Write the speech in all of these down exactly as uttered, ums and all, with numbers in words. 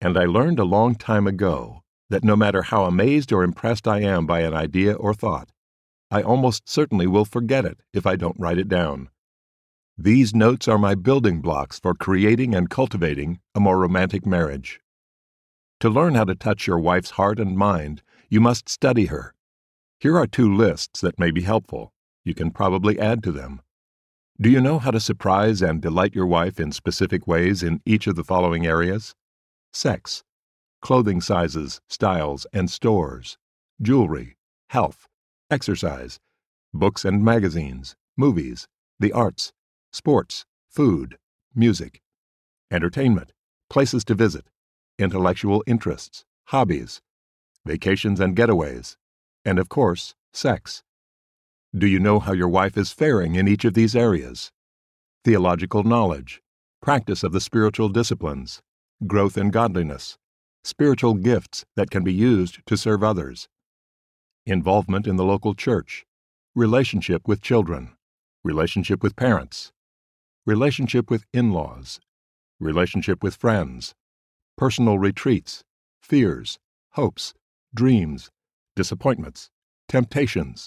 And I learned a long time ago that no matter how amazed or impressed I am by an idea or thought, I almost certainly will forget it if I don't write it down. These notes are my building blocks for creating and cultivating a more romantic marriage. To learn how to touch your wife's heart and mind, you must study her. Here are two lists that may be helpful. You can probably add to them. Do you know how to surprise and delight your wife in specific ways in each of the following areas? Sex, clothing sizes, styles, and stores, jewelry, health, exercise, books and magazines, movies, the arts, sports, food, music, entertainment, places to visit, intellectual interests, hobbies, vacations and getaways, and of course, sex. Do you know how your wife is faring in each of these areas? Theological knowledge, practice of the spiritual disciplines, growth in godliness, spiritual gifts that can be used to serve others, involvement in the local church, relationship with children, relationship with parents, relationship with in-laws, relationship with friends, personal retreats, fears, hopes, dreams, disappointments, temptations.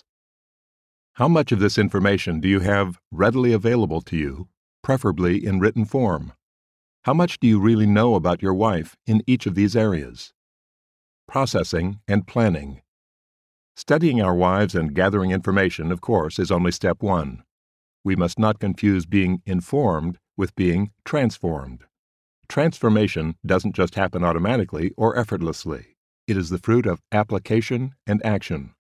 How much of this information do you have readily available to you, preferably in written form? How much do you really know about your wife in each of these areas? Processing and planning. Studying our wives and gathering information, of course, is only step one. We must not confuse being informed with being transformed. Transformation doesn't just happen automatically or effortlessly. It is the fruit of application and action.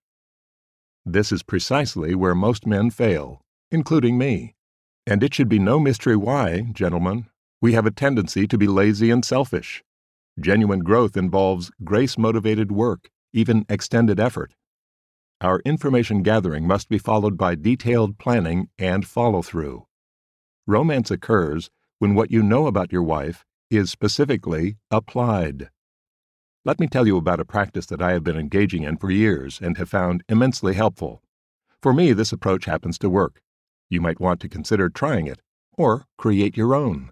This is precisely where most men fail, including me. And it should be no mystery why, gentlemen, we have a tendency to be lazy and selfish. Genuine growth involves grace-motivated work, even extended effort. Our information gathering must be followed by detailed planning and follow-through. Romance occurs when what you know about your wife is specifically applied. Let me tell you about a practice that I have been engaging in for years and have found immensely helpful. For me, this approach happens to work. You might want to consider trying it, or create your own.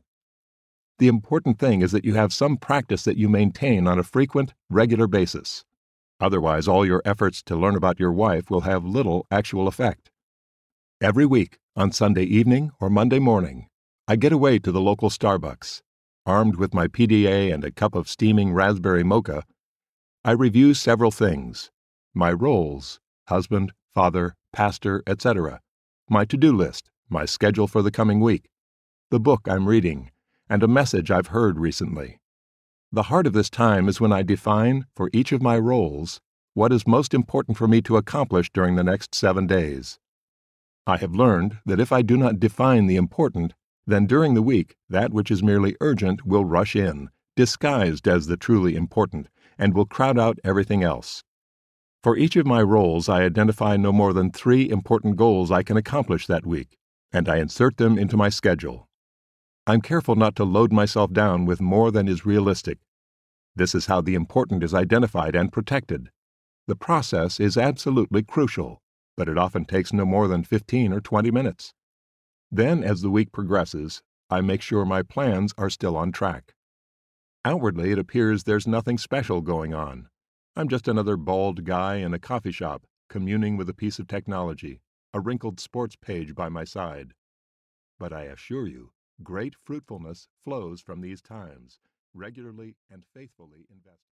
The important thing is that you have some practice that you maintain on a frequent, regular basis. Otherwise, all your efforts to learn about your wife will have little actual effect. Every week, on Sunday evening or Monday morning, I get away to the local Starbucks. Armed with my P D A and a cup of steaming raspberry mocha, I review several things: my roles, husband, father, pastor, et cetera, my to-do list, my schedule for the coming week, the book I'm reading, and a message I've heard recently. The heart of this time is when I define, for each of my roles, what is most important for me to accomplish during the next seven days. I have learned that if I do not define the important, then during the week that which is merely urgent will rush in, disguised as the truly important, and will crowd out everything else. For each of my roles I identify no more than three important goals I can accomplish that week, and I insert them into my schedule. I'm careful not to load myself down with more than is realistic. This is how the important is identified and protected. The process is absolutely crucial, but it often takes no more than fifteen or twenty minutes. Then, as the week progresses, I make sure my plans are still on track. Outwardly, it appears there's nothing special going on. I'm just another bald guy in a coffee shop, communing with a piece of technology, a wrinkled sports page by my side. But I assure you, great fruitfulness flows from these times, regularly and faithfully invested.